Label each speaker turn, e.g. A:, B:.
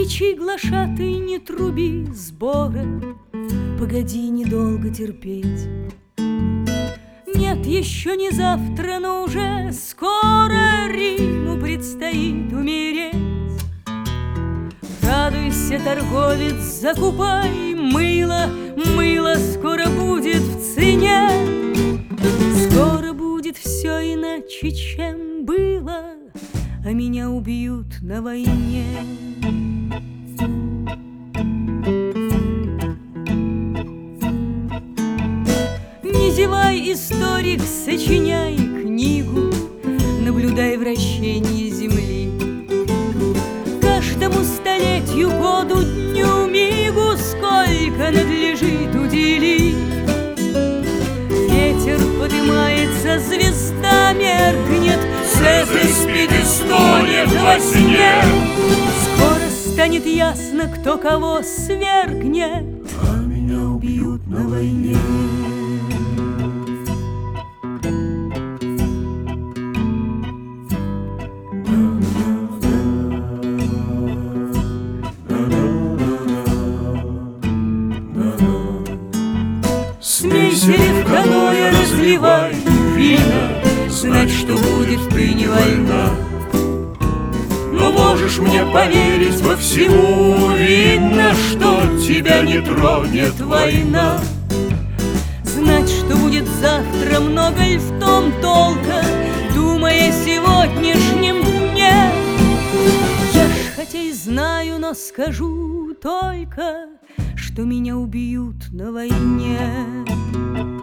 A: Ничей глашатай, не труби сбора, погоди недолго терпеть. Нет, еще не завтра, но уже скоро Риму предстоит умереть. Радуйся, торговец, закупай мыло, мыло скоро будет в цене. Скоро будет все иначе, чем было, а меня убьют на войне. Не зевай, историк, сочиняй книгу, наблюдай вращение земли. Каждому столетию, году, дню, мигу сколько надлежит уделить. Ветер поднимается, звезда меркнет, Цезарь спит и стонет во сне. Скоро станет ясно, кто кого свергнет, а меня убьют на войне. Смейся, легконое, разливай вина, знать, что будет в пыне война. Но можешь мне поверить, во всему видно, что тебя не тронет война. Знать, что будет завтра, много ли в том толка, думая о сегодняшнем дне. Я ж хотя и знаю, но скажу только, что меня убьют на войне.